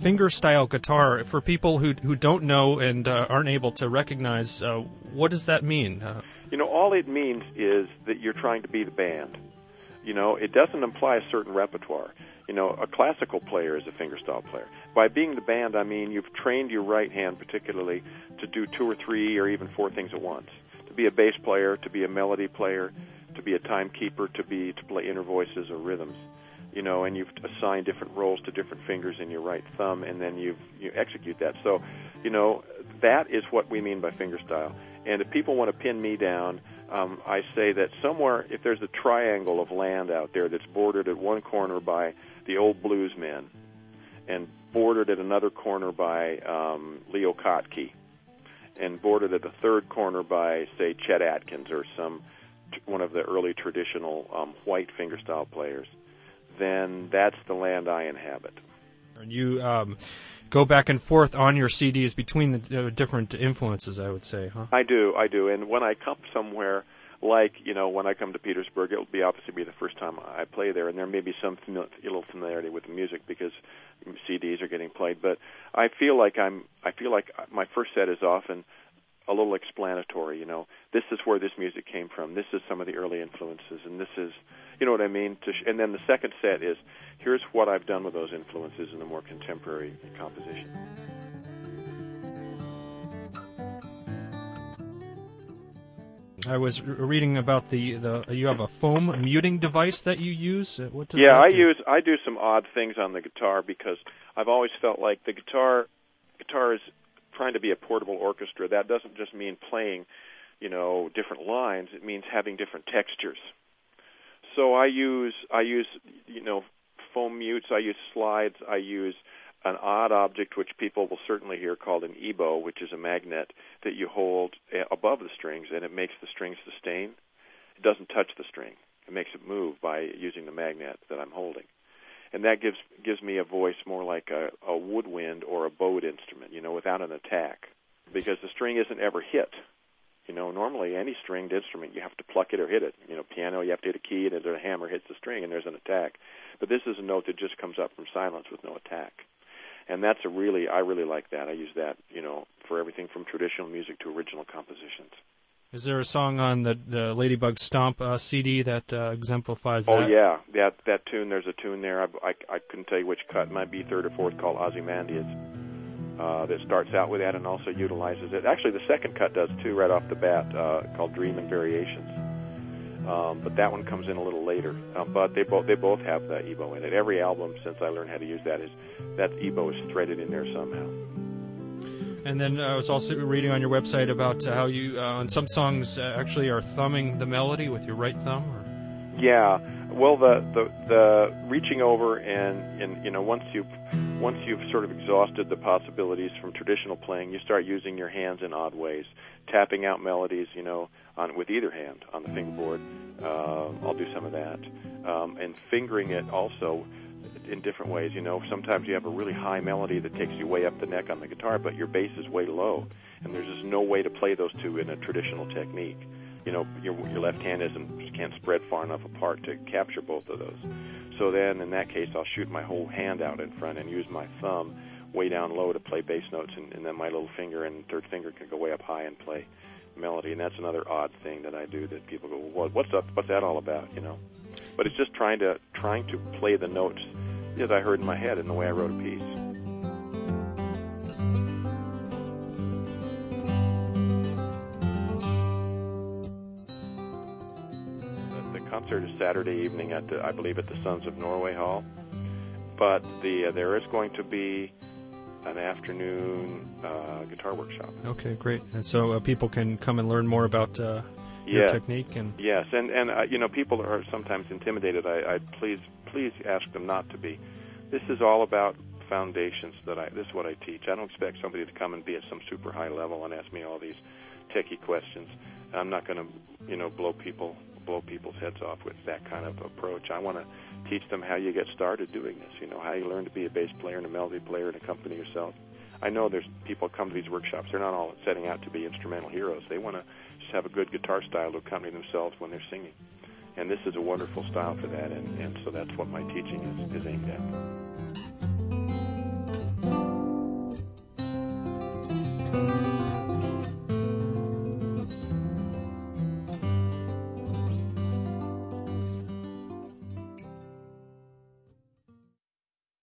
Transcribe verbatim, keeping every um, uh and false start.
fingerstyle guitar. For people who who don't know and uh, aren't able to recognize, uh, what does that mean? Uh, you know, all it means is that you're trying to be the band. You know, it doesn't imply a certain repertoire. You know, a classical player is a fingerstyle player. By being the band, I mean you've trained your right hand particularly to do two or three or even four things at once. To be a bass player, to be a melody player, to be a timekeeper, to be to play inner voices or rhythms. You know, and you've assigned different roles to different fingers in your right thumb, and then you you execute that. So, you know, that is what we mean by fingerstyle. And if people want to pin me down, um, I say that somewhere, if there's a triangle of land out there that's bordered at one corner by the Old Blues Men, and bordered at another corner by um, Leo Kottke, and bordered at the third corner by, say, Chet Atkins or some one of the early traditional um, white fingerstyle players, then that's the land I inhabit. And you um, go back and forth on your C Ds between the uh, different influences, I would say, huh? I do, I do. And when I come somewhere, like, you know, when I come to Petersburg, it will be obviously be the first time I play there, and there may be some famili- little familiarity with the music because C Ds are getting played. But I feel like I'm, I feel like my first set is often a little explanatory, you know. This is where this music came from. This is some of the early influences, and this is, you know what I mean? To sh- and then the second set is, here's what I've done with those influences in a more contemporary composition. I was reading about the, the you have a foam muting device that you use. What does yeah, that I do? use I do some odd things on the guitar because I've always felt like the guitar guitar is trying to be a portable orchestra. That doesn't just mean playing, you know, different lines. It means having different textures. So I use I use you know foam mutes. I use slides. I use an odd object which people will certainly hear called an E B O, which is a magnet that you hold above the strings, and it makes the strings sustain. It doesn't touch the string. It makes it move by using the magnet that I'm holding. And that gives gives me a voice more like a, a woodwind or a bowed instrument, you know, without an attack, because the string isn't ever hit. You know, normally any stringed instrument, you have to pluck it or hit it. You know, piano, you have to hit a key, and then a hammer hits the string, and there's an attack. But this is a note that just comes up from silence with no attack. And that's a really, I really like that. I use that, you know, for everything from traditional music to original compositions. Is there a song on the, the Ladybug Stomp uh, C D that uh, exemplifies that? Oh, yeah. That that tune, there's a tune there. I, I, I couldn't tell you which cut. It might be third or fourth, called Ozymandias, uh, that starts out with that and also utilizes it. Actually, the second cut does, too, right off the bat, uh, called Dream and Variations. Um, but that one comes in a little later. Um, but they both they both have the E B O in it. Every album since I learned how to use that is that E B O is threaded in there somehow. And then I was also reading on your website about uh, how you, uh, on some songs, uh, actually are thumbing the melody with your right thumb. Or? Yeah. Well, the, the the reaching over and, and you know once you once you've sort of exhausted the possibilities from traditional playing, you start using your hands in odd ways, tapping out melodies, you know, on with either hand on the fingerboard. Uh, I'll do some of that, um, and fingering it also in different ways. You know, sometimes you have a really high melody that takes you way up the neck on the guitar, but your bass is way low, and there's just no way to play those two in a traditional technique. You know, your, your left hand isn't can't spread far enough apart to capture both of those. So then, in that case, I'll shoot my whole hand out in front and use my thumb way down low to play bass notes, and, and then my little finger and third finger can go way up high and play melody. And that's another odd thing that I do that people go, well, what's up? What's that all about? You know, but it's just trying to trying to play the notes as I heard in my head in the way I wrote a piece. The concert is Saturday evening at the, I believe at the Sons of Norway Hall, but the uh, there is going to be an afternoon uh, guitar workshop. Okay, great. And so uh, people can come and learn more about uh, your yes. technique. And yes, and and uh, you know, people are sometimes intimidated. I, I please please ask them not to be. This is all about foundations. That I this is what I teach. I don't expect somebody to come and be at some super high level and ask me all these techie questions. I'm not going to you know blow people blow people's heads off with that kind of approach. I want to teach them how you get started doing this, you know, how you learn to be a bass player and a melody player and accompany yourself. I know there's people come to these workshops, they're not all setting out to be instrumental heroes. They want to just have a good guitar style to accompany themselves when they're singing. And this is a wonderful style for that, and, and so that's what my teaching is, is aimed at.